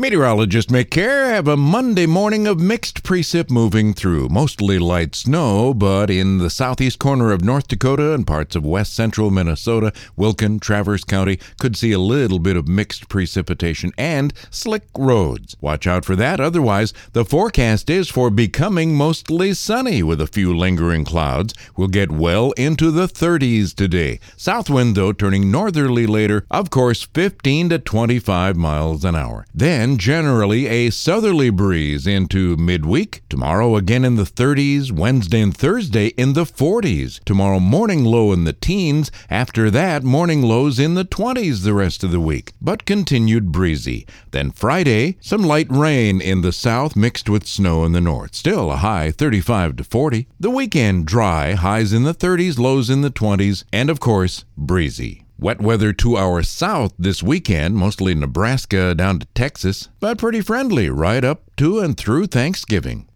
Meteorologist Mick Kerr have a Monday morning of mixed precip moving through. Mostly light snow, but in the southeast corner of North Dakota and parts of west central Minnesota, Wilkin, Traverse County could see a little bit of mixed precipitation and slick roads. Watch out for that. Otherwise, the forecast is for becoming mostly sunny with a few lingering clouds. We'll get well into the 30s today. South wind, though, turning northerly later, of course, 15 to 25 miles an hour. Then generally a southerly breeze into midweek. Tomorrow again in the 30s, Wednesday and Thursday in the 40s. Tomorrow morning low in the teens. After that, morning lows in the 20s the rest of the week, but continued breezy. Then Friday, some light rain in the south mixed with snow in the north. Still a high 35 to 40. The weekend dry, highs in the 30s, lows in the 20s, and of course, breezy. Wet weather to our south this weekend, mostly Nebraska down to Texas, but pretty friendly right up to and through Thanksgiving.